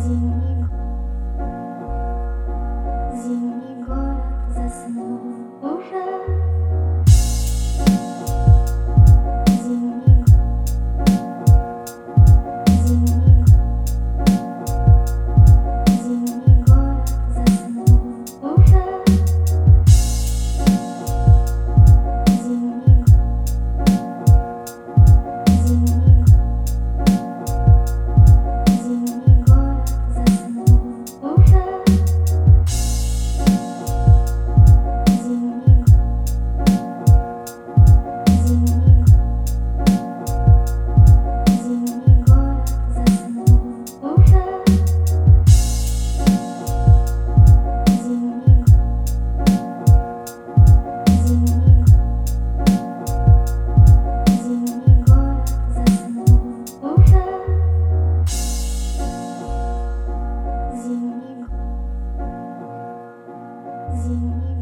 Зимний, зимний город заснул уже. Зимний, зимний, зимний город заснул уже. Зимний, зимний, зимний город заснул уже. Зимний, зимний, зимний город заснул уже. Зимний, зимний, зимний город заснул уже. Зимний, зимний.